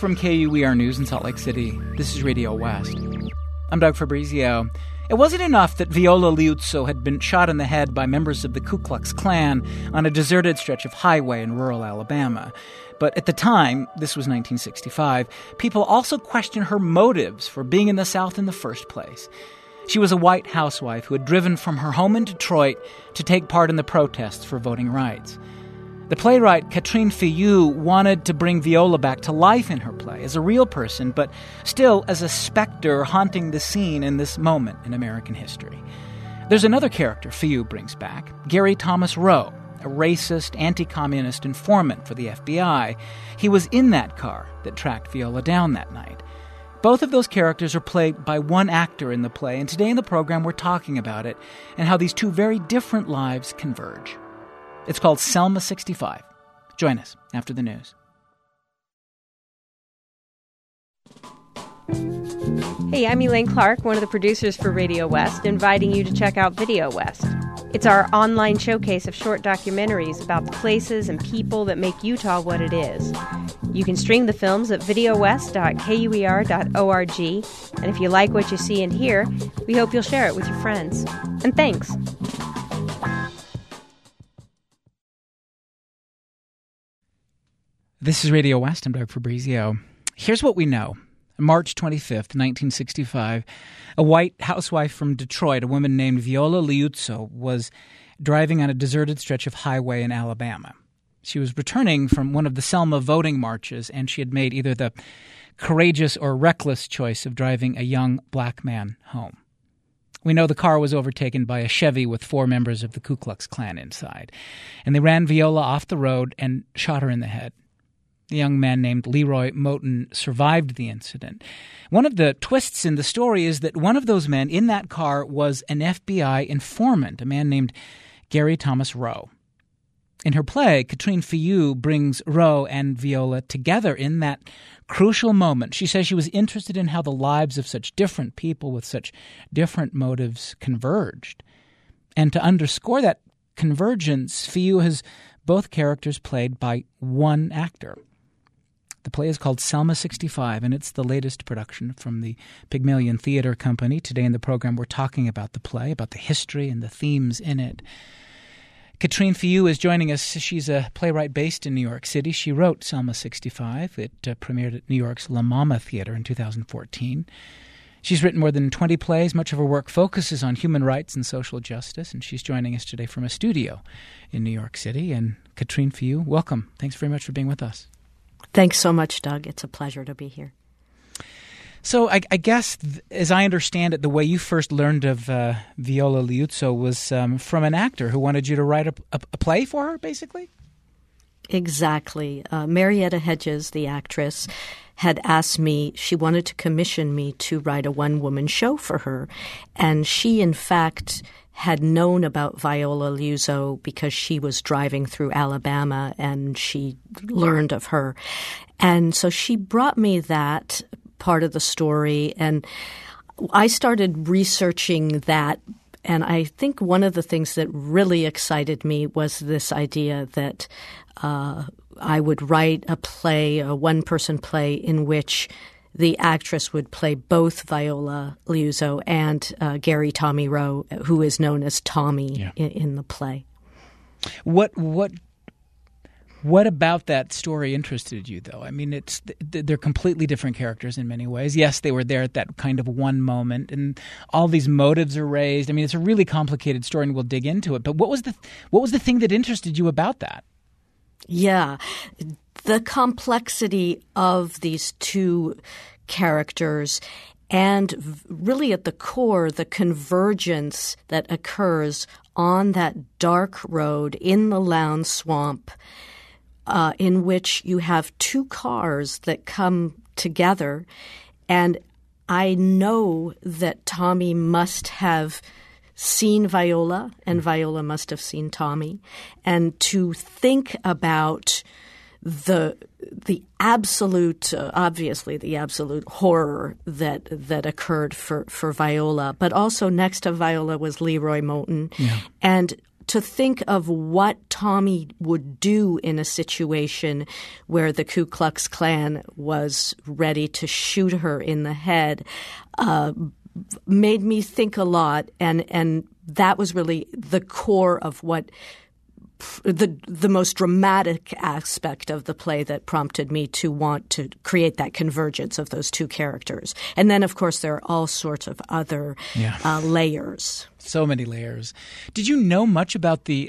from KUER News in Salt Lake City. This is Radio West. I'm Doug Fabrizio. It wasn't enough that Viola Liuzzo had been shot in the head by members of the Ku Klux Klan on a deserted stretch of highway in rural Alabama. But at the time, this was 1965, people also questioned her motives for being in the South in the first place. She was a white housewife who had driven from her home in Detroit to take part in the protests for voting rights. The playwright Catherine Filleul wanted to bring Viola back to life in her play as a real person, but still as a specter haunting the scene in this moment in American history. There's another character Filleul brings back, Gary Thomas Rowe, a racist, anti-communist informant for the FBI. He was in that car that tracked Viola down that night. Both of those characters are played by one actor in the play, and today in the program we're talking about it and how these two very different lives converge. It's called Selma 65. Join us after the news. Hey, I'm Elaine Clark, one of the producers for Radio West, inviting you to check out Video West. It's our online showcase of short documentaries about the places and people that make Utah what it is. You can stream the films at videowest.kuer.org, and if you like what you see and hear, we hope you'll share it with your friends. And thanks. This is Radio West. I'm Doug Fabrizio. Here's what we know. March 25th, 1965, a white housewife from Detroit, a woman named Viola Liuzzo, was driving on a deserted stretch of highway in Alabama. She was returning from one of the Selma voting marches, and she had made either the courageous or reckless choice of driving a young black man home. We know the car was overtaken by a Chevy with 4 members of the Ku Klux Klan inside, and they ran Viola off the road and shot her in the head. The young man named Leroy Moten survived the incident. One of the twists in the story is that one of those men in that car was an FBI informant, a man named Gary Thomas Rowe. In her play, Catherine Filleul brings Rowe and Viola together in that crucial moment. She says she was interested in how the lives of such different people with such different motives converged. And to underscore that convergence, Filleul has both characters played by one actor. The play is called Selma 65, and it's the latest production from the Pygmalion Theater Company. Today in the program, we're talking about the play, about the history and the themes in it. Catherine Filleul is joining us. She's a playwright based in New York City. She wrote Selma 65. It premiered at New York's La Mama Theater in 2014. She's written more than 20 plays. Much of her work focuses on human rights and social justice, and she's joining us today from a studio in New York City. And Catherine Filleul, welcome. Thanks very much for being with us. Thanks so much, Doug. It's a pleasure to be here. So I guess, as I understand it, the way you first learned of Viola Liuzzo was from an actor who wanted you to write a play for her, basically? Exactly. Marietta Hedges, the actress, had asked me, she wanted to commission me to write a one-woman show for her. And she, in fact, had known about Viola Liuzzo because she was driving through Alabama and she learned of her. And so she brought me that part of the story, and I started researching that. And I think one of the things that really excited me was this idea that I would write a play, a one-person play, in which the actress would play both Viola Liuzzo and Gary Tommy Rowe, who is known as Tommy in the play. What about that story interested you, though? I mean, they're completely different characters in many ways. Yes, they were there at that kind of one moment, and all these motives are raised. I mean, it's a really complicated story, and we'll dig into it. But what was the thing that interested you about that? Yeah, the complexity of these two characters and really at the core, the convergence that occurs on that dark road in the Lowndes Swamp, in which you have two cars that come together. And I know that Tommy must have seen Viola, and Viola must have seen Tommy. And to think about the absolute, obviously the absolute horror that occurred for Viola, but also next to Viola was Leroy Moten, and to think of what Tommy would do in a situation where the Ku Klux Klan was ready to shoot her in the head made me think a lot, and that was really the core of what the most dramatic aspect of the play that prompted me to want to create that convergence of those two characters. And then, of course, there are all sorts of other layers. So many layers. Did you know much about the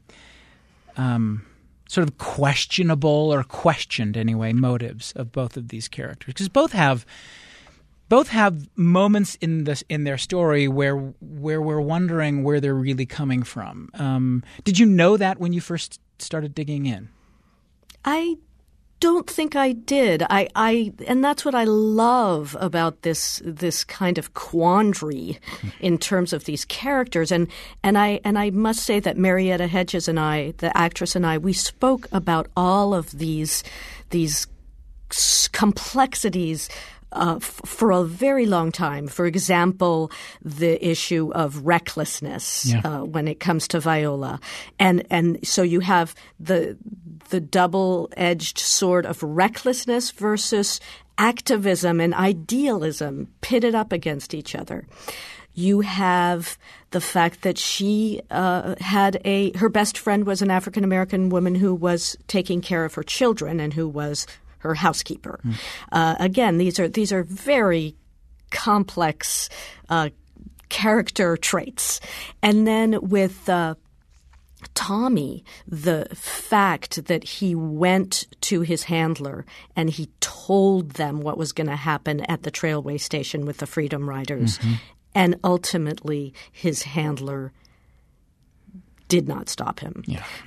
sort of questionable or questioned, anyway, motives of both of these characters? Because both have moments in their story where we're wondering where they're really coming from. Did you know that when you first started digging in? I don't think I did. And that's what I love about this kind of quandary in terms of these characters. And I must say that Marietta Hedges and I, the actress, and I, we spoke about all of these complexities for a very long time. For example, the issue of recklessness when it comes to Viola. And so you have the double-edged sword of recklessness versus activism and idealism pitted up against each other. You have the fact that she her best friend was an African-American woman who was taking care of her children and who was her housekeeper. Again, these are very complex character traits. And then with Tommy, the fact that he went to his handler and he told them what was going to happen at the Trailway Station with the Freedom Riders, and ultimately his handler did not stop him.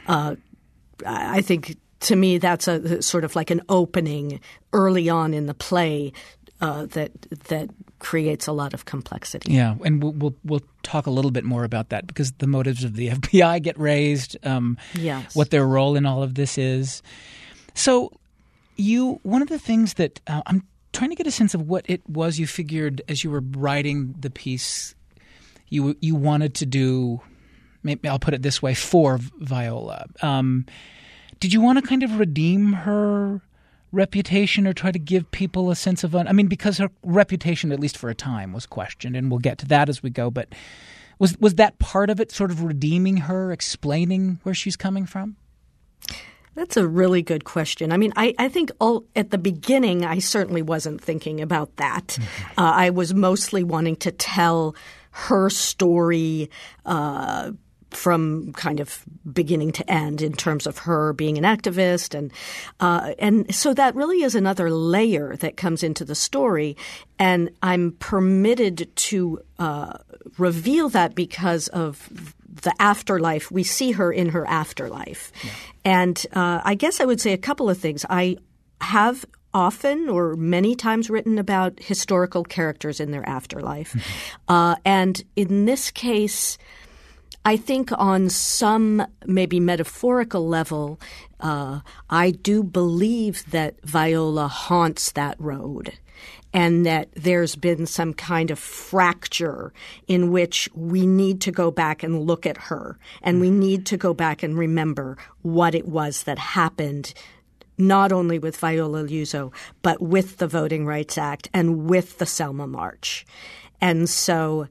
I think, to me, that's a sort of like an opening early on in the play that creates a lot of complexity. Yeah, and we'll talk a little bit more about that because the motives of the FBI get raised. What their role in all of this is. So, one of the things that I'm trying to get a sense of what it was you figured as you were writing the piece, you wanted to do. Maybe I'll put it this way, for Viola. Did you want to kind of redeem her reputation or try to give people a sense of because her reputation, at least for a time, was questioned, and we'll get to that as we go, but was that part of it, sort of redeeming her, explaining where she's coming from? That's a really good question. I think at the beginning, I certainly wasn't thinking about that. I was mostly wanting to tell her story from kind of beginning to end in terms of her being an activist. And so that really is another layer that comes into the story. And I'm permitted to reveal that because of the afterlife. We see her in her afterlife. Yeah. And I guess I would say a couple of things. I have often or many times written about historical characters in their afterlife. And in this case, I think on some maybe metaphorical level, I do believe that Viola haunts that road and that there's been some kind of fracture in which we need to go back and look at her and we need to go back and remember what it was that happened not only with Viola Liuzzo, but with the Voting Rights Act and with the Selma March. And so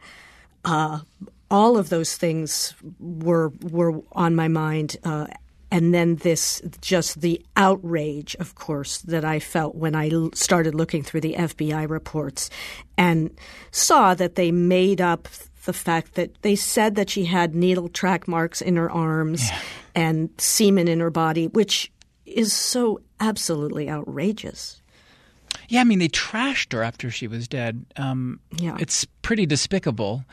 all of those things were on my mind, and then just the outrage, of course, that I felt when I started looking through the FBI reports and saw that they made up the fact that they said that she had needle track marks in her arms and semen in her body, which is so absolutely outrageous. Yeah, they trashed her after she was dead. It's pretty despicable.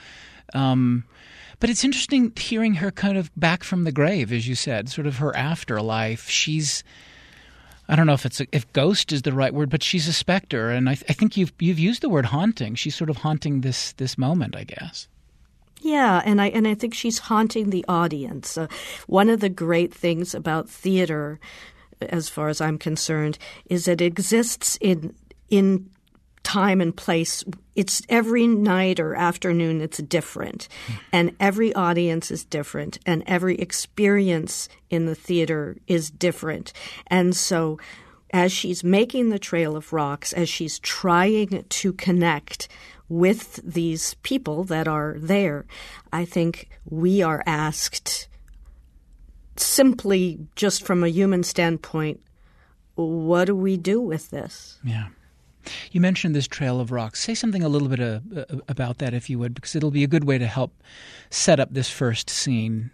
But it's interesting hearing her kind of back from the grave, as you said, sort of her afterlife. She's, I don't know if ghost is the right word, but she's a specter, and I think you've used the word haunting. She's sort of haunting this moment, I guess. Yeah, and I think she's haunting the audience. One of the great things about theater, as far as I'm concerned, is that it exists in time and place. It's every night or afternoon it's different. And every audience is different. And every experience in the theater is different. And so as she's making the Trail of Rocks, as she's trying to connect with these people that are there, I think we are asked simply just from a human standpoint, what do we do with this? Yeah. You mentioned this Trail of Rocks. Say something a little bit about that, if you would, because it'll be a good way to help set up this first scene.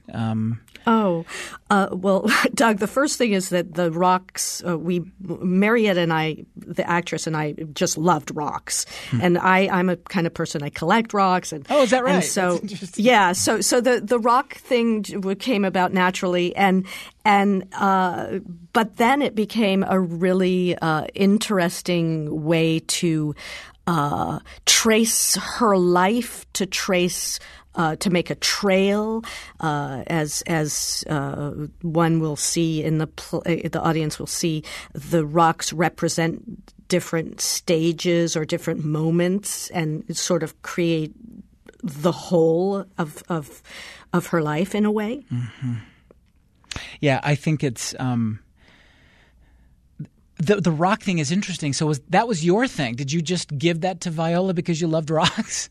Well, Doug, the first thing is that the rocks, Marietta and I, the actress and I, just loved rocks. And I'm a kind of person, I collect rocks. And, is that right? And so, yeah, so the rock thing came about naturally. But then it became a really interesting way to trace her life, to make a trail, as one will see in the audience will see the rocks represent different stages or different moments, and sort of create the whole of her life in a way. Mm-hmm. Yeah, I think it's the rock thing is interesting. So that was your thing? Did you just give that to Viola because you loved rocks?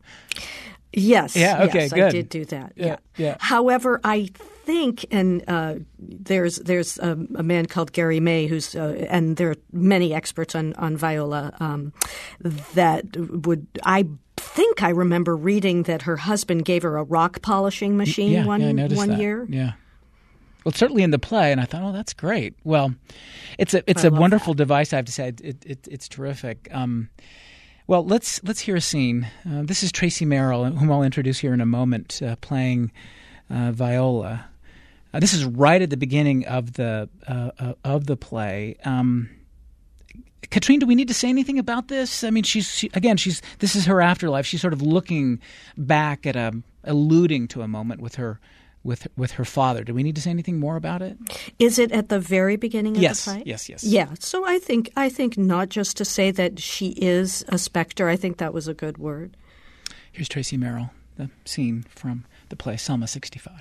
Yes. Yeah. Okay. Yes, good. I did do that. Yeah. However, I think, and there's a man called Gary May who's and there are many experts on Viola that would. I think I remember reading that her husband gave her a rock polishing machine one year. Yeah. Well, certainly in the play, and I thought, that's great. Well, it's a wonderful device. I have to say, it's terrific. Well, let's hear a scene. This is Tracy Merrill, whom I'll introduce here in a moment, playing Viola. This is right at the beginning of the play. Katrine, do we need to say anything about this? I mean, this is her afterlife. She's sort of looking back at alluding to a moment with her father. Do we need to say anything more about it? Is it at the very beginning of the play? Yes. Yeah. So I think not just to say that she is a specter. I think that was a good word. Here's Tracy Merrill, the scene from the play Selma 65.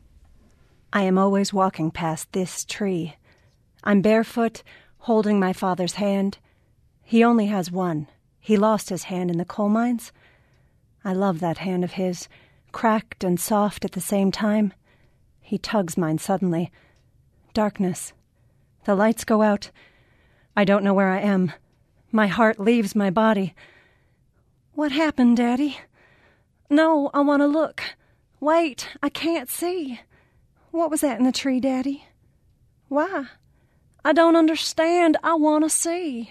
I am always walking past this tree. I'm barefoot, holding my father's hand. He only has one. He lost his hand in the coal mines. I love that hand of his, cracked and soft at the same time. He tugs mine suddenly. Darkness. The lights go out. I don't know where I am. My heart leaves my body. What happened, Daddy? No, I want to look. Wait, I can't see. What was that in the tree, Daddy? Why? I don't understand. I want to see.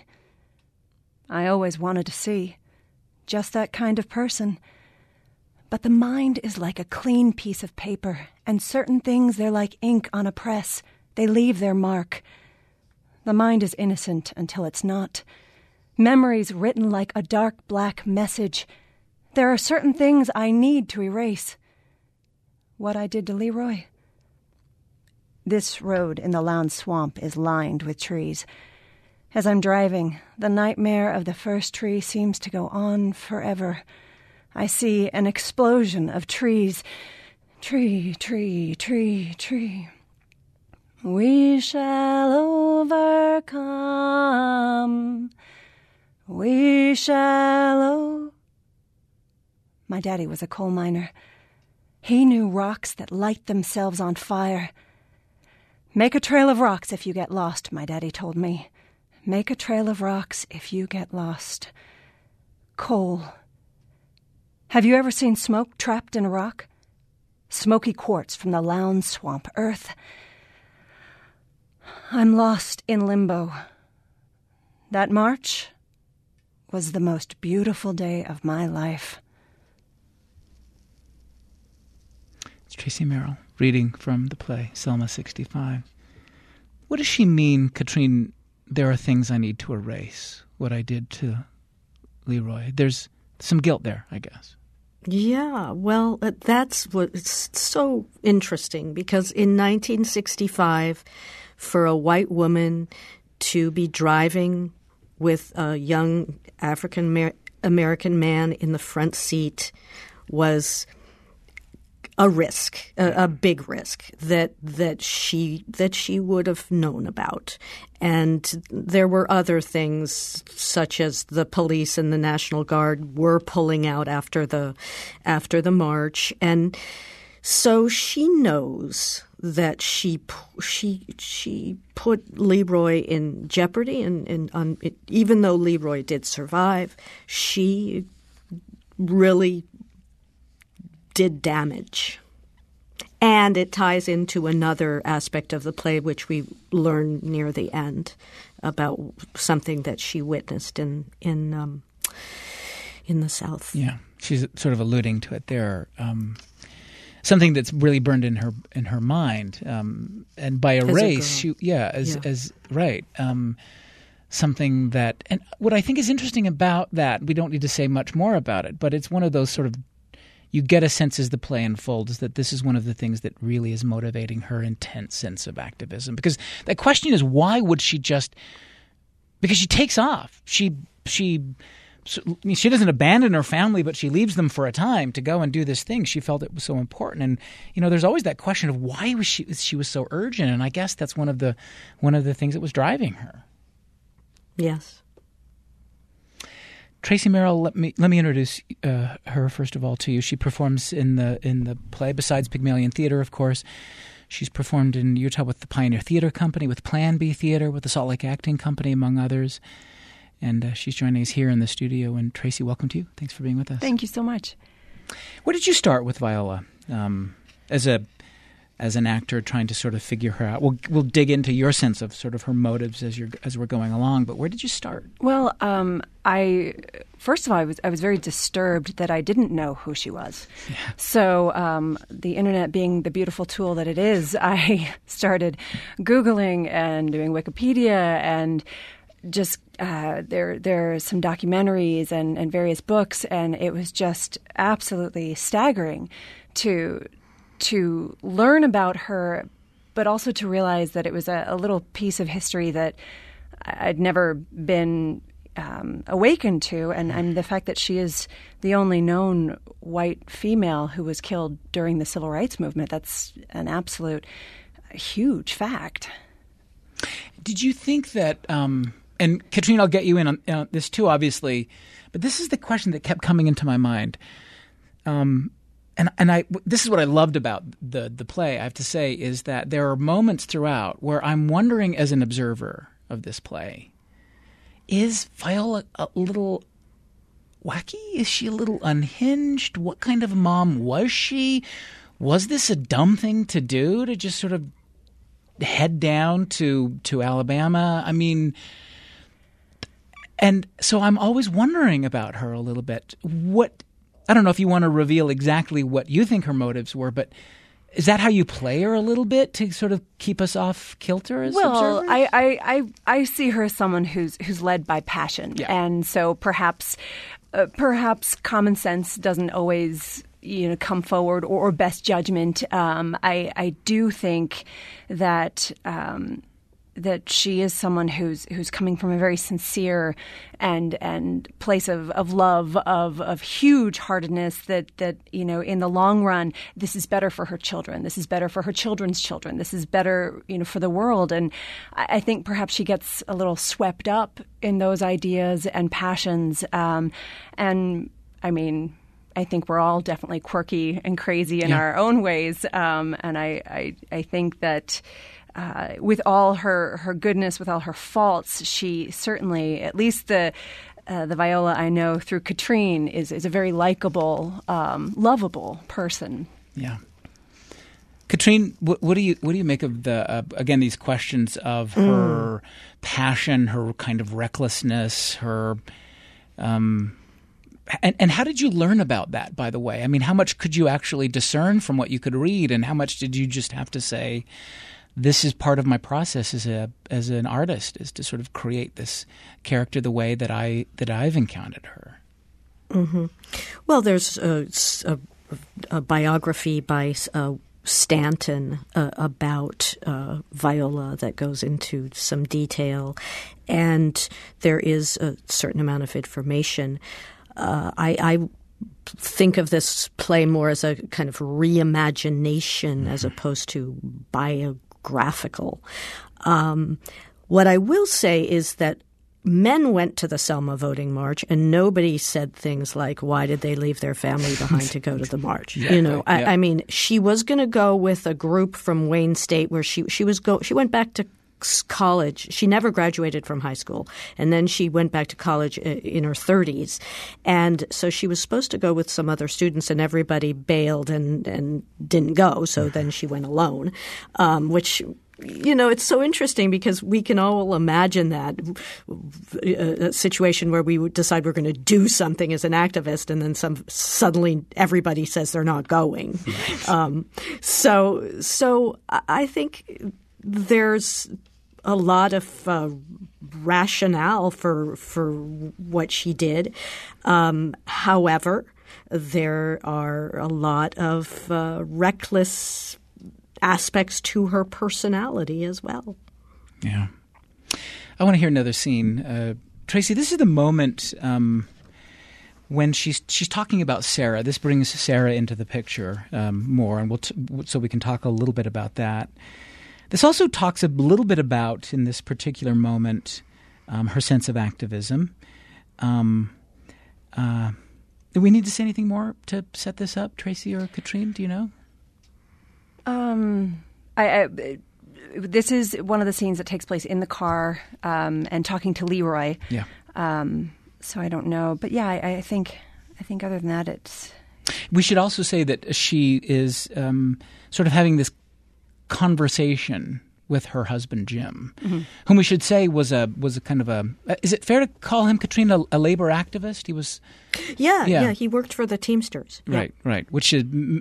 I always wanted to see. Just that kind of person. But the mind is like a clean piece of paper, and certain things, they're like ink on a press. They leave their mark. The mind is innocent until it's not. Memories written like a dark black message. There are certain things I need to erase. What I did to Leroy. This road in the Lowndes Swamp is lined with trees. As I'm driving, the nightmare of the first tree seems to go on forever. I see an explosion of trees. Tree, tree, tree, tree. We shall overcome. We shall My daddy was a coal miner. He knew rocks that light themselves on fire. Make a trail of rocks if you get lost, my daddy told me. Make a trail of rocks if you get lost. Coal. Have you ever seen smoke trapped in a rock? Smoky quartz from the Lowndes Swamp, earth. I'm lost in limbo. That march was the most beautiful day of my life. It's Tracy Merrill reading from the play Selma 65. What does she mean, Katrine, there are things I need to erase, what I did to Leroy? There's some guilt there, I guess. Yeah, well, that's what's so interesting, because in 1965, for a white woman to be driving with a young African American man in the front seat was a risk, a big risk that she would have known about. And there were other things, such as the police and the National Guard were pulling out after the march, and so she knows that she put Leroy in jeopardy, and even though Leroy did survive, she really did damage. And it ties into another aspect of the play, which we learn near the end, about something that she witnessed in the South. Yeah, she's sort of alluding to it there. Something that's really burned in her mind, and by erase, something that, and what I think is interesting about that, we don't need to say much more about it, but it's one of those sort of, you get a sense as the play unfolds that this is one of the things that really is motivating her intense sense of activism. Because the question is, why would she just – because she takes off. She doesn't abandon her family, but she leaves them for a time to go and do this thing. She felt it was so important. And, there's always that question of why was she was so urgent. And I guess that's one of the things that was driving her. Yes. Tracy Merrill, let me introduce her first of all to you. She performs in the play, besides Pygmalion Theater, of course. She's performed in Utah with the Pioneer Theater Company, with Plan B Theater, with the Salt Lake Acting Company, among others. And she's joining us here in the studio. And Tracy, welcome to you. Thanks for being with us. Thank you so much. Where did you start with Viola as an actor, trying to sort of figure her out? We'll dig into your sense of sort of her motives as we're going along. But where did you start? Well, first of all, I was very disturbed that I didn't know who she was. Yeah. So the internet being the beautiful tool that it is, I started Googling and doing Wikipedia, and just there are some documentaries and various books, and it was just absolutely staggering to learn about her, but also to realize that it was a little piece of history that I'd never been awakened to, and the fact that she is the only known white female who was killed during the Civil Rights Movement, that's an absolute huge fact. Did you think that, and Katrine, I'll get you in on this too, obviously, but this is the question that kept coming into my mind. And this is what I loved about the play, I have to say, is that there are moments throughout where I'm wondering, as an observer of this play, is Viola a little wacky? Is she a little unhinged? What kind of mom was she? Was this a dumb thing to do, to just sort of head down to Alabama? I mean, and so I'm always wondering about her a little bit. I don't know if you want to reveal exactly what you think her motives were, but is that how you play her a little bit, to sort of keep us off kilter as observers? Well, I see her as someone who's led by passion, yeah. And so perhaps common sense doesn't always come forward, or best judgment. I do think that she is someone who's coming from a very sincere and place of love, of huge heartedness, that in the long run, this is better for her children. This is better for her children's children. This is better, for the world. And I think perhaps she gets a little swept up in those ideas and passions. And I mean, I think we're all definitely quirky and crazy in our own ways. And I think that with all her goodness, with all her faults, she certainly, at least the Viola I know through Katrine, is a very likable, lovable person. Yeah. Katrine, what do you make of the again, these questions of her passion, her kind of recklessness, her and how did you learn about that, by the way? I mean, how much could you actually discern from what you could read, and how much did you just have to say, this is part of my process as an artist, is to sort of create this character the way that I've encountered her? Mm-hmm. Well, there's a biography by Stanton about Viola that goes into some detail, and there is a certain amount of information. I think of this play more as a kind of reimagination as opposed to biographical. What I will say is that men went to the Selma voting march, and nobody said things like, why did they leave their family behind to go to the march? Exactly. I mean, she was going to go with a group from Wayne State where she went back to college. She never graduated from high school, and then she went back to college in her 30s. And so she was supposed to go with some other students, and everybody bailed and didn't go. So then she went alone, which – it's so interesting because we can all imagine that a situation where we would decide we're going to do something as an activist, and then suddenly everybody says they're not going. So I think there's a lot of rationale for what she did. However, there are a lot of reckless aspects to her personality as well. Yeah. I want to hear another scene. Tracy, this is the moment when she's talking about Sarah. This brings Sarah into the picture more, and so we can talk a little bit about that. This also talks a little bit about, in this particular moment, her sense of activism. Do we need to say anything more to set this up, Tracy or Katrine? Do you know? This is one of the scenes that takes place in the car and talking to Leroy. Yeah. So I don't know, but yeah, I think other than that, it's. We should also say that she is sort of having this conversation with her husband Jim, whom we should say was a kind of a. Is it fair to call him, Katrine, a labor activist? He was. Yeah. He worked for the Teamsters. Right. Which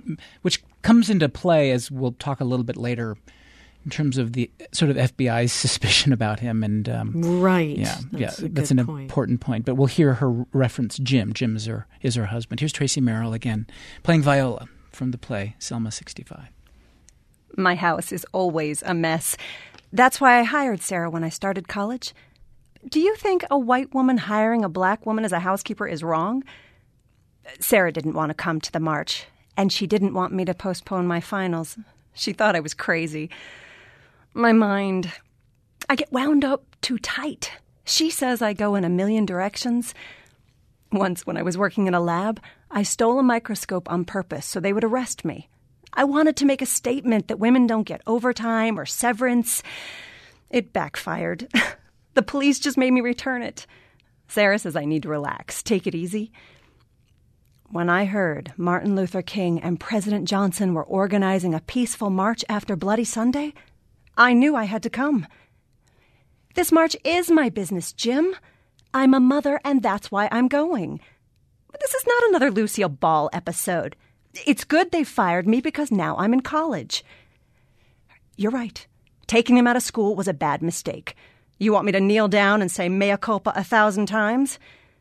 comes into play, as we'll talk a little bit later, in terms of the sort of FBI's suspicion about him. And right. That's an important point. But we'll hear her reference Jim. Jim is her husband. Here's Tracy Merrill again, playing Viola from the play Selma 65. My house is always a mess. That's why I hired Sarah when I started college. Do you think a white woman hiring a black woman as a housekeeper is wrong? Sarah didn't want to come to the march, and she didn't want me to postpone my finals. She thought I was crazy. My mind, I get wound up too tight. She says I go in a million directions. Once when I was working in a lab, I stole a microscope on purpose so they would arrest me. I wanted to make a statement that women don't get overtime or severance. It backfired. The police just made me return it. Sarah says I need to relax, take it easy. When I heard Martin Luther King and President Johnson were organizing a peaceful march after Bloody Sunday, I knew I had to come. This march is my business, Jim. I'm a mother, and that's why I'm going. But this is not another Lucille Ball episode. It's good they fired me because now I'm in college. You're right. Taking him out of school was a bad mistake. You want me to kneel down and say mea culpa 1,000 times?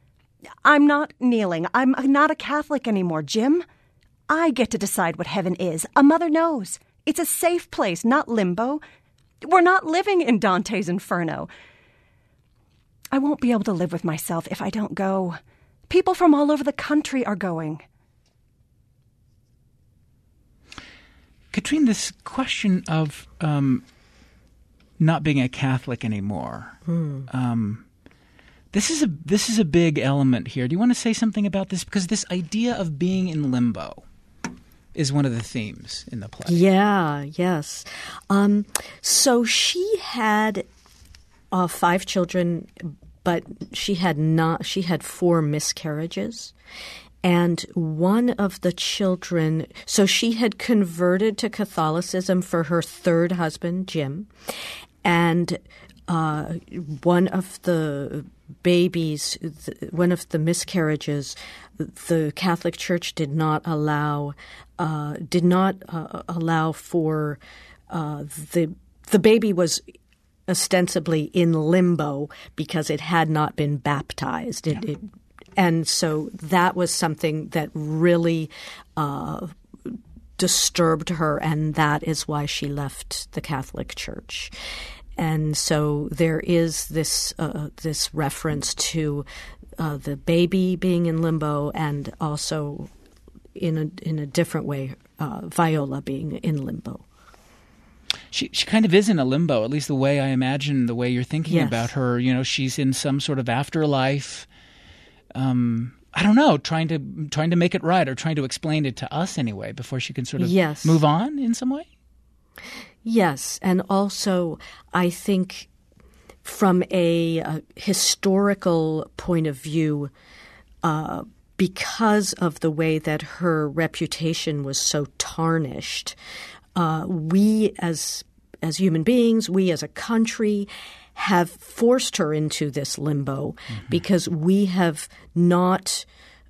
I'm not kneeling. I'm not a Catholic anymore, Jim. I get to decide what heaven is. A mother knows. It's a safe place, not limbo. We're not living in Dante's Inferno. I won't be able to live with myself if I don't go. People from all over the country are going. Katrine, this question of not being a Catholic anymore, this is a big element here. Do you want to say something about this? Because this idea of being in limbo is one of the themes in the play. Yes. So she had 5 children, but she had 4 miscarriages. And one of the children, so she had converted to Catholicism for her 3rd husband, Jim. And one of the babies, one of the miscarriages, the Catholic Church did not allow for the baby was ostensibly in limbo because it had not been baptized. And so that was something that really disturbed her, and that is why she left the Catholic Church. And so there is this reference to the baby being in limbo, and also in a different way, Viola being in limbo. She kind of is in a limbo, at least the way I imagine the way you're thinking Yes. about her. She's in some sort of afterlife. I don't know, trying to make it right, or trying to explain it to us anyway before she can sort of Yes. move on in some way. Yes, and also I think from a historical point of view, because of the way that her reputation was so tarnished, we as human beings, we as a country, have forced her into this limbo because we have not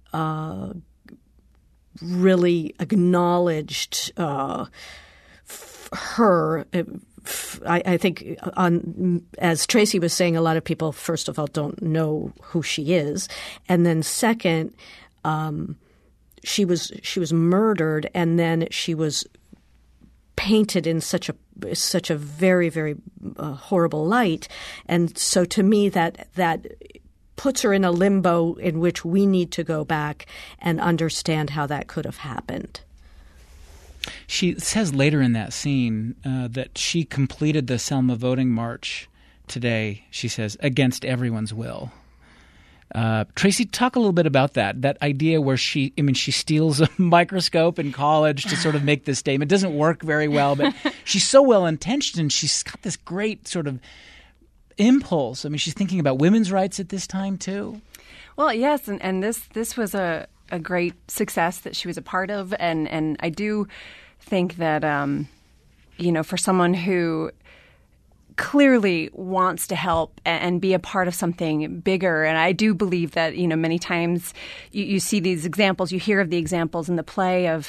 really acknowledged her. I think, as Tracy was saying, a lot of people, first of all, don't know who she is, and then second, she was murdered, and then she was painted in such a very, very horrible light, and so to me that puts her in a limbo in which we need to go back and understand how that could have happened. She says later in that scene that she completed the Selma voting march today, she says, against everyone's will. Tracy, talk a little bit about that idea where she steals a microscope in college to sort of make this statement. It doesn't work very well, but she's so well-intentioned, and she's got this great sort of impulse. I mean, she's thinking about women's rights at this time, too. Well, yes, and this was a great success that she was a part of, and I do think that, for someone who clearly wants to help and be a part of something bigger. And I do believe that, many times you see these examples, you hear of the examples in the play of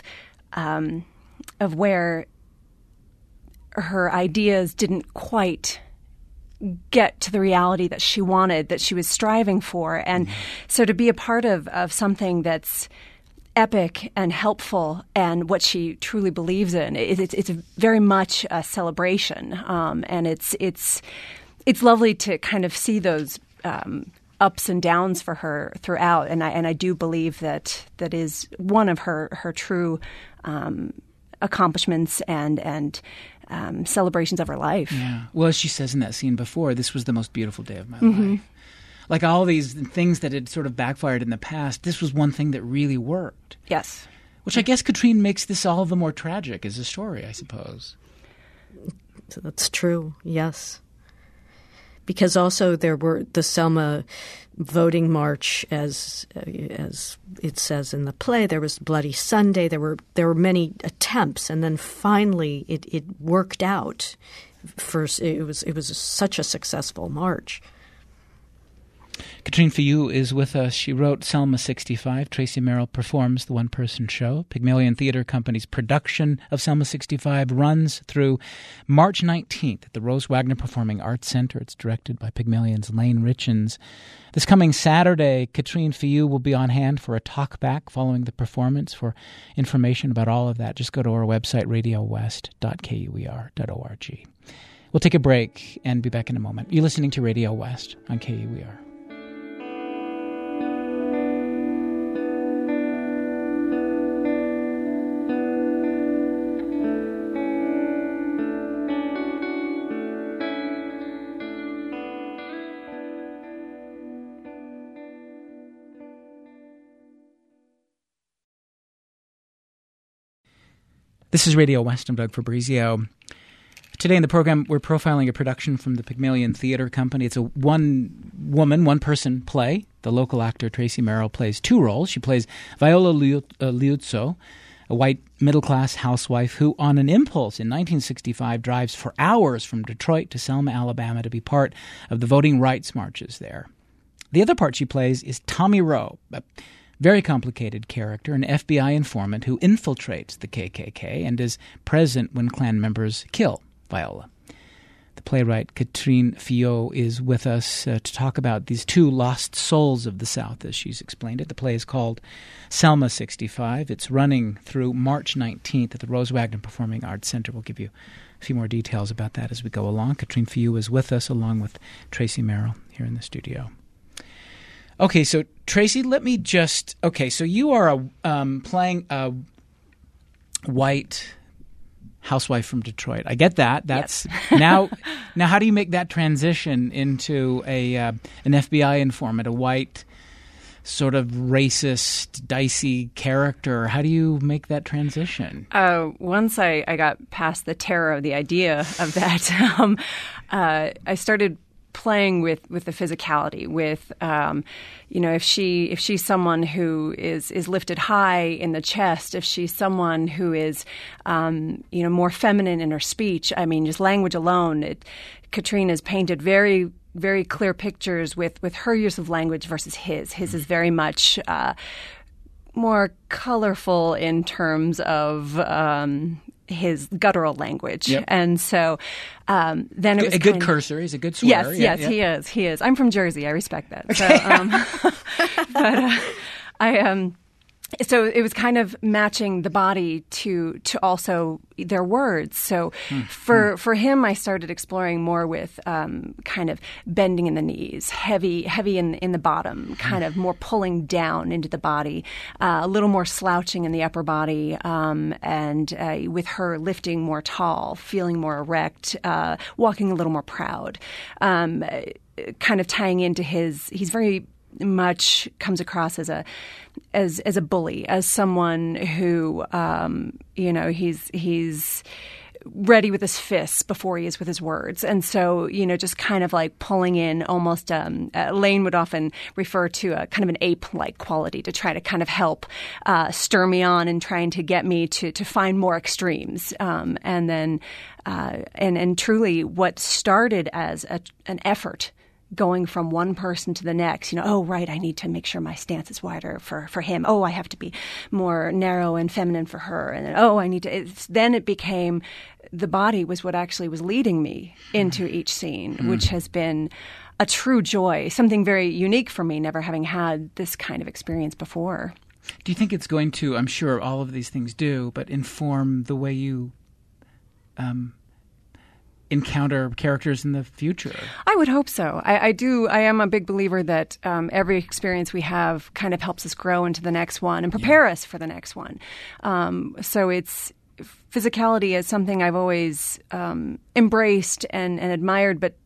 where her ideas didn't quite get to the reality that she wanted, that she was striving for. And so to be a part of something that's epic and helpful and what she truly believes in, it's very much a celebration, and it's lovely to kind of see those ups and downs for her throughout, and I do believe that is one of her true accomplishments and celebrations of her life. Yeah. Well, as she says in that scene before, this was the most beautiful day of my life. Like all these things that had sort of backfired in the past, this was one thing that really worked. Yes. Which I guess, Katrine, makes this all the more tragic as a story, I suppose. That's true, yes. Because also there were the Selma voting march, as it says in the play. There was Bloody Sunday. There were many attempts, and then finally it worked out. First, it was such a successful march. Katrine Fayou is with us. She wrote Selma 65. Tracy Merrill performs the one-person show. Pygmalion Theater Company's production of Selma 65 runs through March 19th at the Rose Wagner Performing Arts Center. It's directed by Pygmalion's Lane Richens. This coming Saturday, Katrine Fayou will be on hand for a talkback following the performance. For information about all of that, just go to our website, radiowest.kuer.org. We'll take a break and be back in a moment. You're listening to Radio West on KUER. This is Radio West. I'm Doug Fabrizio. Today in the program, we're profiling a production from the Pygmalion Theater Company. It's a one-woman, one-person play. The local actor Tracy Merrill plays two roles. She plays Viola Liuzzo, a white middle-class housewife who, on an impulse in 1965, drives for hours from Detroit to Selma, Alabama, to be part of the voting rights marches there. The other part she plays is Tommy Rowe, a very complicated character, an FBI informant who infiltrates the KKK and is present when Klan members kill Viola. The playwright Catherine Fillot is with us to talk about these two lost souls of the South, as she's explained it. The play is called Selma 65. It's running through March 19th at the Rose Wagner Performing Arts Center. We'll give you a few more details about that as we go along. Catherine Fillot is with us along with Tracy Merrill here in the studio. Okay, so Tracy, let me just... Okay, so you are playing a white housewife from Detroit. I get that. That's yes. Now, how do you make that transition into an FBI informant, a white sort of racist, dicey character? How do you make that transition? Once I got past the terror of the idea of that, I started playing with the physicality, with if she's someone who is lifted high in the chest, if she's someone who is more feminine in her speech. I mean, just language alone. Catherine has painted very, very clear pictures with her use of language versus his. His is very much more colorful in terms of his guttural languge. Yep. And so then it was a good cursor. He's a good swearer. Yes, he is. I'm from Jersey. I respect that. Okay. But so it was kind of matching the body to also their words. So for him, I started exploring more with kind of bending in the knees, heavy in the bottom, kind of more pulling down into the body, a little more slouching in the upper body, and with her lifting more tall, feeling more erect, walking a little more proud, kind of tying into he's very much comes across as a bully, as someone who he's ready with his fists before he is with his words. And so, just kind of like pulling in almost Lane would often refer to a kind of an ape-like quality to try to kind of help stir me on and trying to get me to find more extremes. And then and truly what started as an effort going from one person to the next, I need to make sure my stance is wider for him. Oh, I have to be more narrow and feminine for her. And then, I need to. Then it became the body was what actually was leading me into each scene, which has been a true joy, something very unique for me, never having had this kind of experience before. Do you think it's going to, I'm sure all of these things do, but inform the way you encounter characters in the future? I would hope so. I do. I am a big believer that every experience we have kind of helps us grow into the next one and prepare us for the next one. So it's physicality is something I've always embraced and admired, but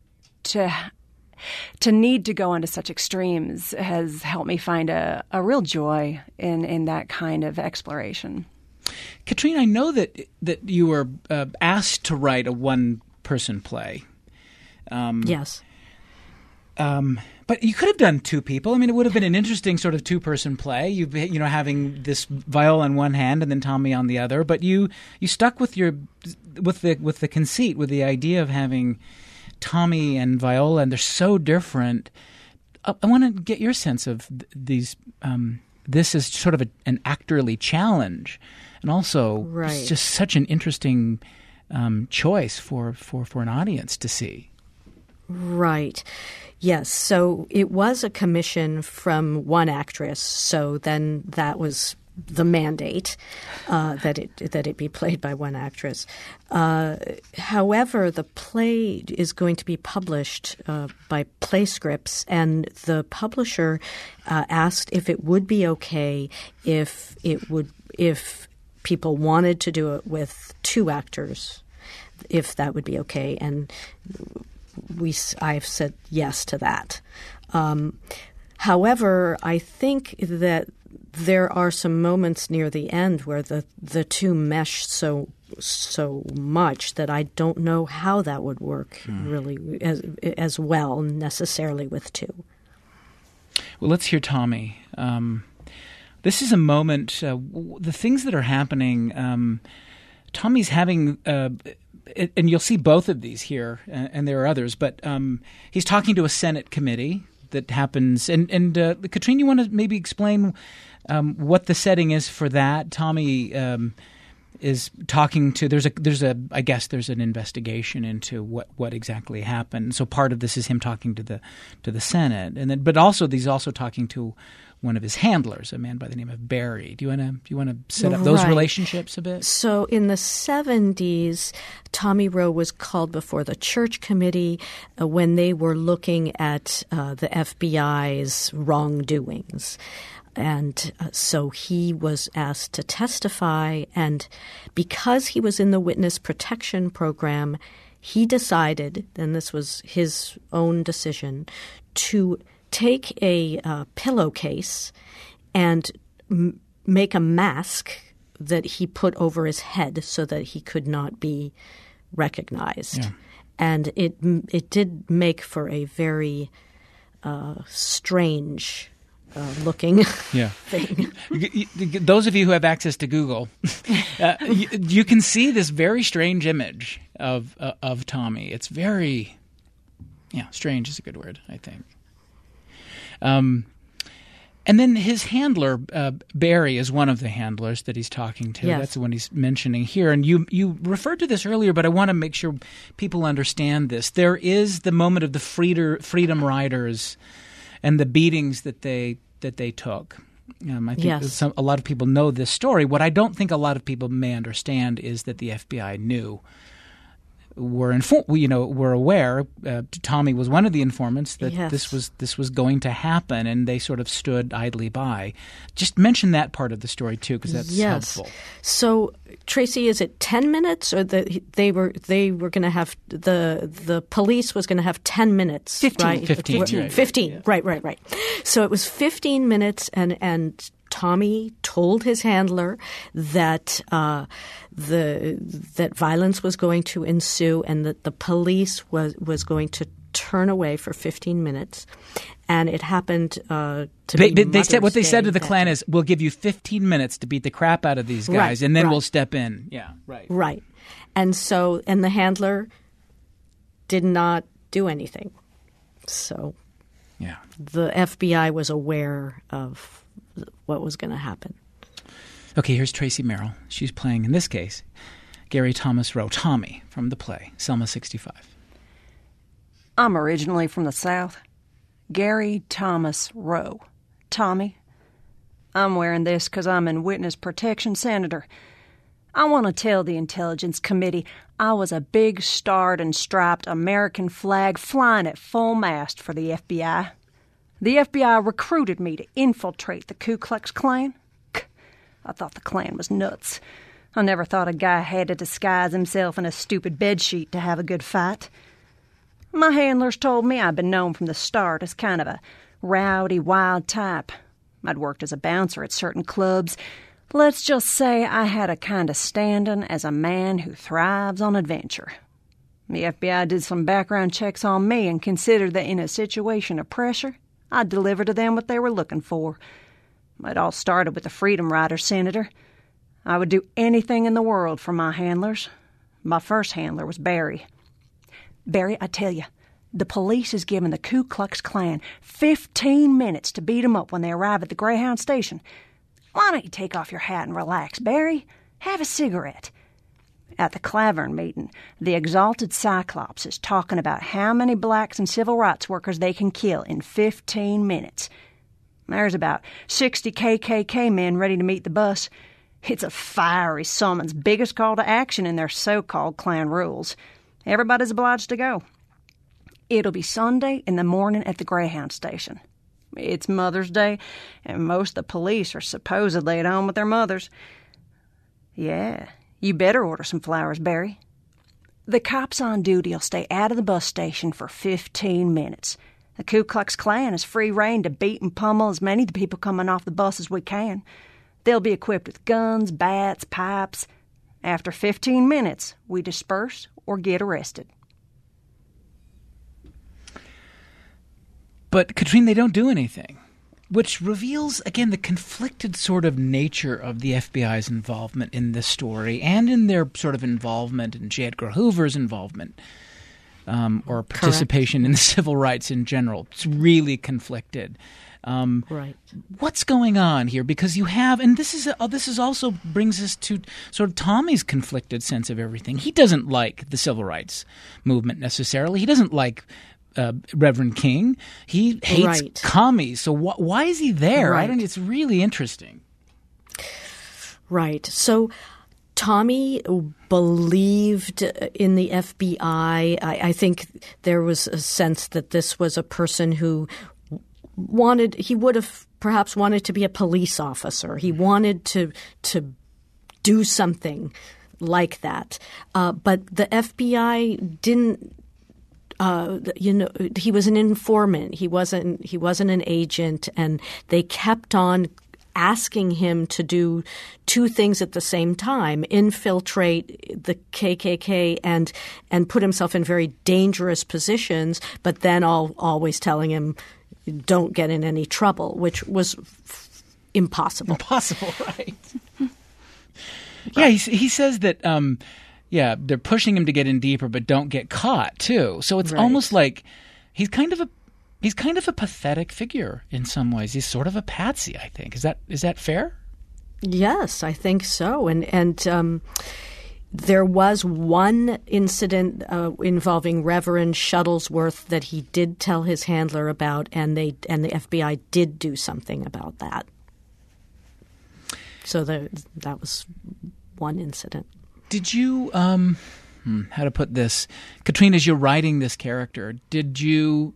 to need to go into such extremes has helped me find a real joy in that kind of exploration. Catherine, I know that you were asked to write a one-person play. Yes. But you could have done two people. I mean, it would have been an interesting sort of two-person play. Having this Viola on one hand and then Tommy on the other. But you stuck with the conceit, with the idea of having Tommy and Viola, and they're so different. I want to get your sense of these. This is sort of an actorly challenge, and also it's just such an interesting choice for an audience to see. Right. Yes. So it was a commission from one actress. So then that was the mandate that it be played by one actress. However, the play is going to be published by Playscripts, and the publisher asked if it would be okay if people wanted to do it with two actors, if that would be okay, and I've said yes to that. However, I think that there are some moments near the end where the two mesh so much that I don't know how that would work really as well necessarily with two. Well, let's hear Tommy. This is a moment. The things that are happening. Tommy's having. And you'll see both of these here, and there are others, but he's talking to a Senate committee that happens. And Catherine, you want to maybe explain what the setting is for that? Tommy is talking to there's an investigation into what exactly happened. So part of this is him talking to the Senate, and then but also he's also talking to one of his handlers, a man by the name of Barry. Do you want to set up those relationships a bit? So in the 70s, Tommy Roe was called before the Church Committee when they were looking at the FBI's wrongdoings. And so he was asked to testify, and because he was in the witness protection program, he decided, and this was his own decision, to take a pillowcase and make a mask that he put over his head so that he could not be recognized. Yeah. And it did make for a very strange looking thing. Those of you who have access to Google, you can see this very strange image of Tommy. It's very, strange is a good word, I think. And then his handler, Barry, is one of the handlers that he's talking to. Yes. That's the one he's mentioning here. And you referred to this earlier, but I want to make sure people understand this. There is the moment of the Freedom Riders and the beatings that they took. I think a lot of people know this story. What I don't think a lot of people may understand is that the FBI knew. Were aware. Tommy was one of the informants that this was going to happen, and they sort of stood idly by. Just mention that part of the story too, because that's helpful. So, Tracy, is it 10 minutes, or they were going to have the police was going to have 10 minutes? 15. Right? 15. 15. Yeah. Right. So it was 15 minutes, and Tommy told his handler that that violence was going to ensue, and that the police was going to turn away for 15 minutes, and it happened to be they said what they said to the Klan is, "We'll give you 15 minutes to beat the crap out of these guys, and then we'll step in." Yeah, right. And the handler did not do anything. So, the FBI was aware of what was going to happen. Okay, here's Tracy Merrill. She's playing, in this case, Gary Thomas Roe, Tommy, from the play, Selma 65. I'm originally from the South. Gary Thomas Roe. Tommy. I'm wearing this because I'm in witness protection, Senator. I want to tell the Intelligence Committee I was a big starred and striped American flag flying at full mast for the FBI. The FBI recruited me to infiltrate the Ku Klux Klan. I thought the Klan was nuts. I never thought a guy had to disguise himself in a stupid bedsheet to have a good fight. My handlers told me I'd been known from the start as kind of a rowdy, wild type. I'd worked as a bouncer at certain clubs. Let's just say I had a kind of standing as a man who thrives on adventure. The FBI did some background checks on me and considered that in a situation of pressure, I'd deliver to them what they were looking for. It all started with the Freedom Riders, Senator. I would do anything in the world for my handlers. My first handler was Barry. Barry, I tell you, the police is giving the Ku Klux Klan 15 minutes to beat them up when they arrive at the Greyhound station. Why don't you take off your hat and relax, Barry? Have a cigarette. At the Clavern meeting, the exalted Cyclops is talking about how many blacks and civil rights workers they can kill in 15 minutes. There's about 60 KKK men ready to meet the bus. It's a fiery summons, biggest call to action in their so-called Klan rules. Everybody's obliged to go. It'll be Sunday in the morning at the Greyhound station. It's Mother's Day, and most of the police are supposedly at home with their mothers. Yeah, you better order some flowers, Barry. The cops on duty will stay out of the bus station for 15 minutes. The Ku Klux Klan has free rein to beat and pummel as many of the people coming off the bus as we can. They'll be equipped with guns, bats, pipes. After 15 minutes, we disperse or get arrested. But, Katrine, they don't do anything, which reveals, again, the conflicted sort of nature of the FBI's involvement in this story and in their sort of involvement in J. Edgar Hoover's involvement or participation in the civil rights in general. It's really conflicted. Right. What's going on here? Because you have, and this is also brings us to sort of Tommy's conflicted sense of everything. He doesn't like the civil rights movement necessarily. He doesn't like Reverend King. He hates commies. So why is he there? Right. It's really interesting. Right. So Tommy believed in the FBI. I think there was a sense that this was a person who he would have perhaps wanted to be a police officer. He wanted to do something like that. But the FBI didn't, he was an informant. He wasn't an agent, and they kept on asking him to do two things at the same time: infiltrate the KKK and put himself in very dangerous positions, but then always telling him, don't get in any trouble, which was impossible. Impossible, right. Yeah, he says that, they're pushing him to get in deeper, but don't get caught, too. So it's almost like he's kind of a pathetic figure in some ways. He's sort of a patsy, I think. Is that fair? Yes, I think so. And there was one incident involving Reverend Shuttlesworth that he did tell his handler about, and the FBI did do something about that. So that was one incident. Did you how to put this, Katrina, as you're writing this character, did you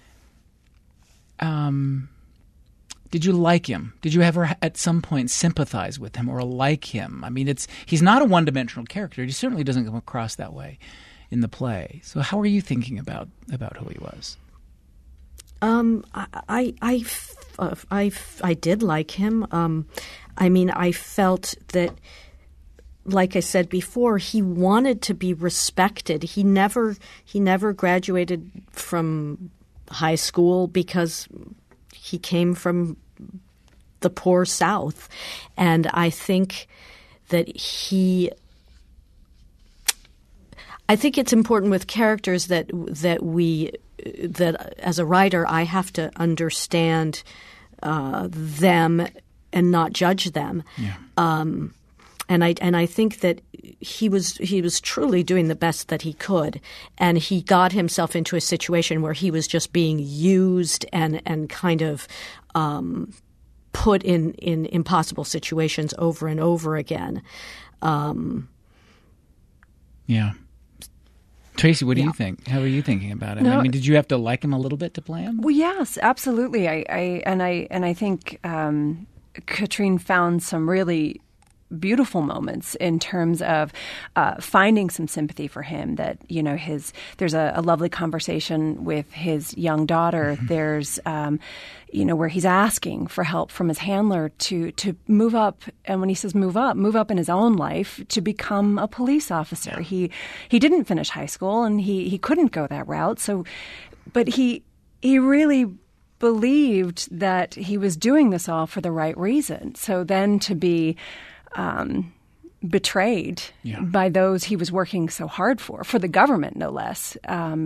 like him? Did you ever at some point sympathize with him or like him? I mean, he's not a one-dimensional character. He certainly doesn't come across that way in the play. So how are you thinking about who he was? I did like him. I felt that, like I said before, he wanted to be respected. He never graduated from high school because he came from the poor South, and I think that I think it's important with characters that as a writer I have to understand them and not judge them. Yeah. And I think that he was truly doing the best that he could, and he got himself into a situation where he was just being used and kind of put in impossible situations over and over again. Yeah. Tracy, what do you think? How are you thinking about him? No, did you have to like him a little bit to play him? Well, yes, absolutely. I think Katrine found some really beautiful moments in terms of finding some sympathy for him. That there's a lovely conversation with his young daughter. Mm-hmm. There's where he's asking for help from his handler to move up, and when he says move up in his own life to become a police officer. Yeah. He didn't finish high school, and he couldn't go that route. So, but he really believed that he was doing this all for the right reason. So then to be betrayed by those he was working so hard for the government, no less.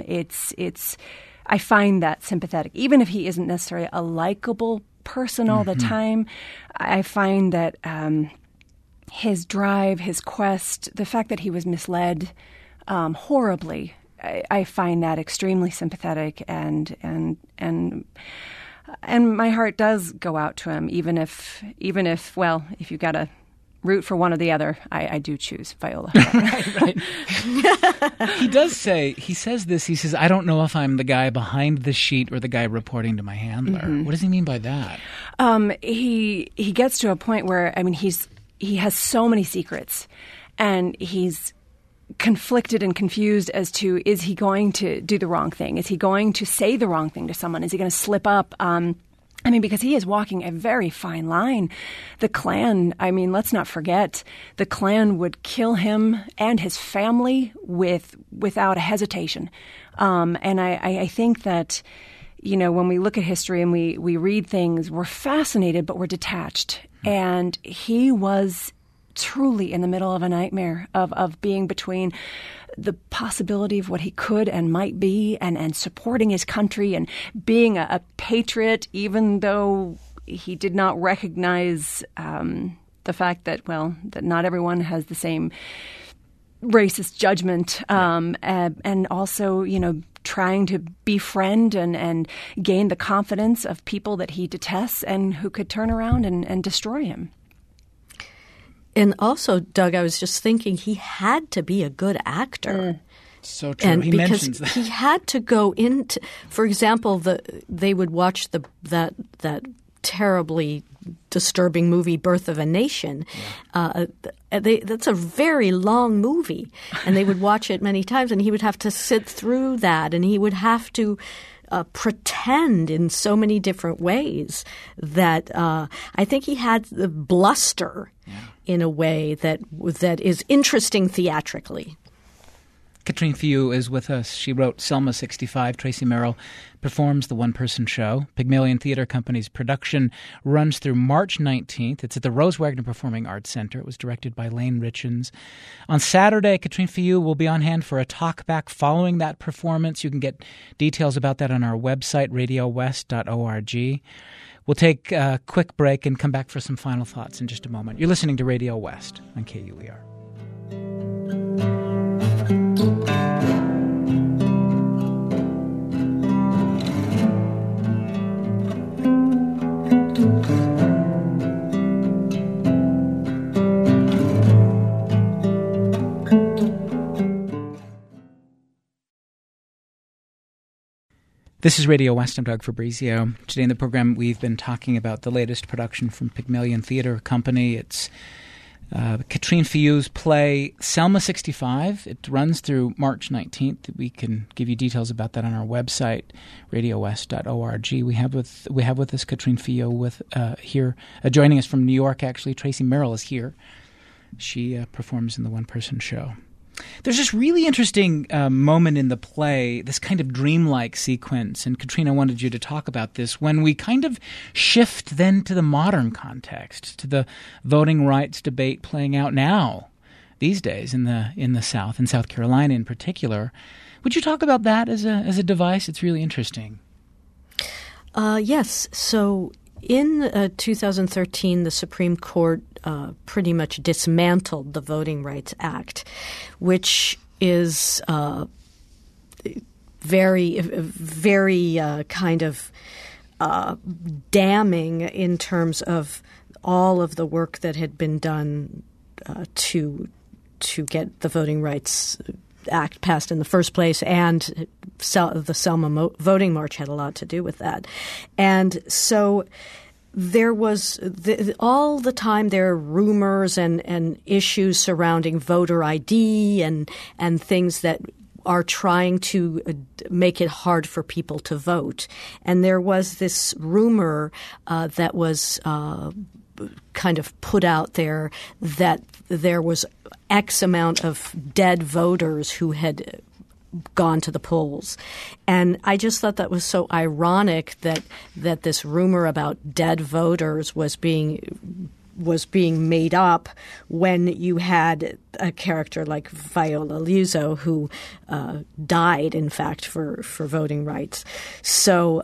I find that sympathetic, even if he isn't necessarily a likable person all the time. I find that his drive, his quest, the fact that he was misled horribly, I find that extremely sympathetic, and my heart does go out to him, even if if you've got to root for one or the other, I do choose Viola. Right. He says, I don't know if I'm the guy behind the sheet or the guy reporting to my handler. Mm-hmm. What does he mean by that? He gets to a point where, he has so many secrets, and he's conflicted and confused as to, is he going to do the wrong thing? Is he going to say the wrong thing to someone? Is he going to slip up? Because he is walking a very fine line. The Klan, let's not forget, the Klan would kill him and his family without a hesitation. And I think that, when we look at history and we read things, we're fascinated, but we're detached. And he was truly in the middle of a nightmare of being between the possibility of what he could and might be, and supporting his country and being a patriot, even though he did not recognize the fact that, well, that not everyone has the same racist judgment, and also, trying to befriend and gain the confidence of people that he detests and who could turn around and destroy him. And also, Doug, I was just thinking he had to be a good actor. So true. And he because mentions that. He had to go into, for example, they would watch that terribly disturbing movie Birth of a Nation. That's a very long movie, and they would watch it many times, and he would have to sit through that, and he would have to pretend in so many different ways that I think he had the bluster in a way that is interesting theatrically. Katrine Phiu is with us. She wrote Selma 65. Tracy Merrill performs the one-person show. Pygmalion Theater Company's production runs through March 19th. It's at the Rose Wagner Performing Arts Center. It was directed by Lane Richens. On Saturday, Katrine Phiu will be on hand for a talkback following that performance. You can get details about that on our website, radiowest.org. We'll take a quick break and come back for some final thoughts in just a moment. You're listening to Radio West on KUER. This is Radio West. I'm Doug Fabrizio. Today in the program, we've been talking about the latest production from Pygmalion Theater Company. It's Katrine Phiu's play Selma 65. It runs through March 19th. We can give you details about that on our website, radiowest.org. We have with us Katrine Phiu here joining us from New York. Actually, Tracy Merrill is here. She performs in the one-person show. There's this really interesting moment in the play, this kind of dreamlike sequence, and Katrine, I wanted you to talk about this, when we kind of shift then to the modern context, to the voting rights debate playing out now, these days, in the South, in South Carolina in particular. Would you talk about that as a device? It's really interesting. Yes. So in 2013, the Supreme Court pretty much dismantled the Voting Rights Act, which is very, very kind of damning in terms of all of the work that had been done to get the Voting Rights Act passed in the first place, and the Selma Voting March had a lot to do with that. And so there was all the time there are rumors and issues surrounding voter ID and things that are trying to make it hard for people to vote. And there was this rumor that was kind of put out there that there was X amount of dead voters who had gone to the polls. And I just thought that was so ironic that this rumor about dead voters was being made up when you had a character like Viola Liuzzo who died, in fact, for voting rights. So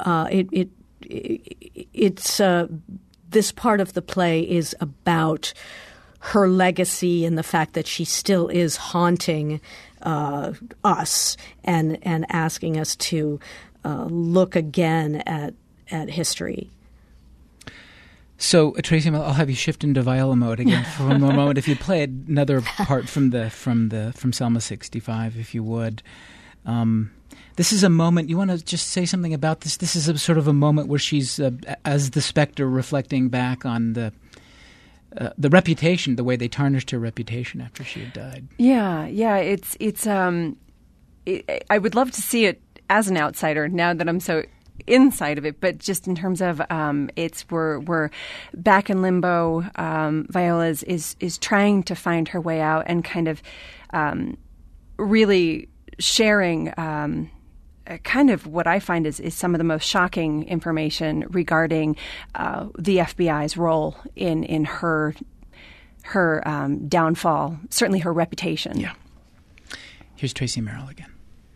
it's this part of the play is about her legacy and the fact that she still is haunting us and asking us to look again at history. So, Tracy, I'll have you shift into Viola mode again for one more moment. If you play another part from Selma 65, if you would. This is a moment. You want to just say something about this? This is a sort of a moment where she's, as the specter, reflecting back on the reputation, the way they tarnished her reputation after she had died. Yeah. It's. I would love to see it as an outsider now that I'm so inside of it, but just in terms of we're back in limbo. Viola is trying to find her way out and kind of really sharing kind of what I find is some of the most shocking information regarding the FBI's role in her downfall, certainly her reputation. Yeah. Here's Tracy Merrill again.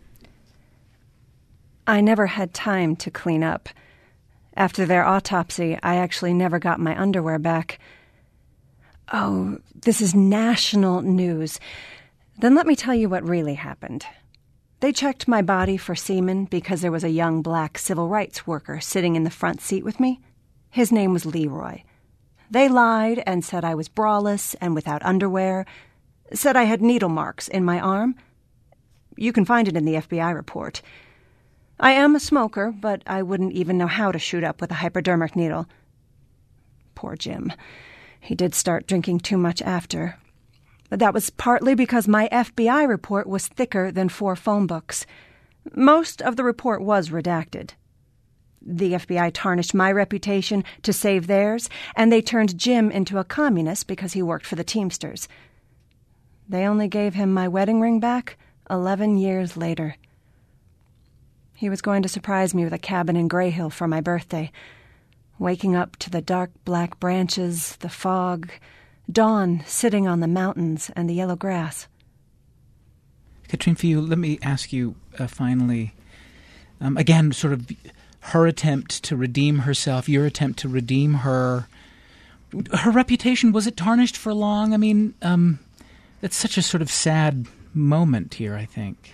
I never had time to clean up. After their autopsy, I actually never got my underwear back. Oh, this is national news. Then let me tell you what really happened. They checked my body for semen because there was a young black civil rights worker sitting in the front seat with me. His name was Leroy. They lied and said I was braless and without underwear, said I had needle marks in my arm. You can find it in the FBI report. I am a smoker, but I wouldn't even know how to shoot up with a hypodermic needle. Poor Jim. He did start drinking too much after. But that was partly because my FBI report was thicker than 4 phone books. Most of the report was redacted. The FBI tarnished my reputation to save theirs, and they turned Jim into a communist because he worked for the Teamsters. They only gave him my wedding ring back 11 years later. He was going to surprise me with a cabin in Grayhill for my birthday. Waking up to the dark black branches, the fog, dawn sitting on the mountains and the yellow grass. Katrine, for you, let me ask you finally, again, sort of her attempt to redeem herself, your attempt to redeem her. Her reputation, was it tarnished for long? I mean, it's such a sort of sad moment here, I think.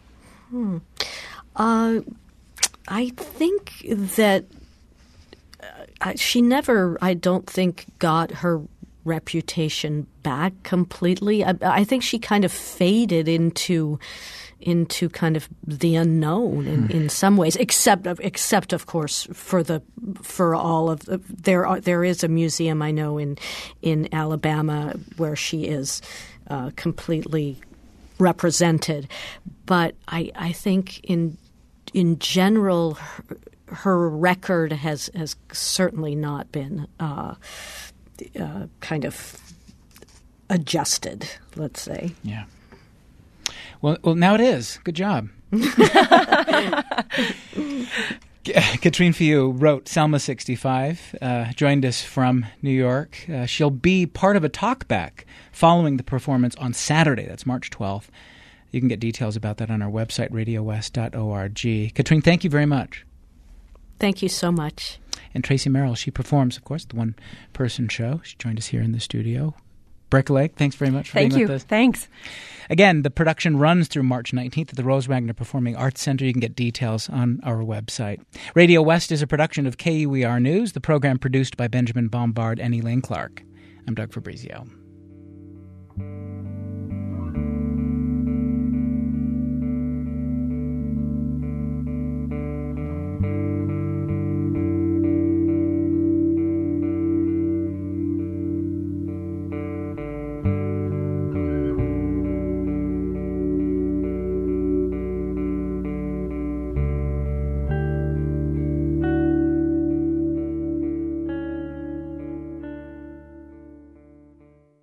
I think that she never, I don't think, got her reputation back completely. I think she kind of faded into kind of the unknown in some ways, except of course for all of there is a museum I know in Alabama where she is completely represented, but I think in general her record has certainly not been kind of adjusted, let's say. Yeah. Well, now it is. Good job. Katrine Fiu wrote Selma 65, joined us from New York. She'll be part of a talkback following the performance on Saturday. That's March 12th. You can get details about that on our website, radiowest.org. Katrine, thank you very much. Thank you so much. And Tracy Merrill, she performs, of course, the one-person show. She joined us here in the studio. Breck Lake, thanks very much for being with us. Thanks. Again, the production runs through March 19th at the Rose Wagner Performing Arts Center. You can get details on our website. Radio West is a production of KUER News, the program produced by Benjamin Bombard and Elaine Clark. I'm Doug Fabrizio.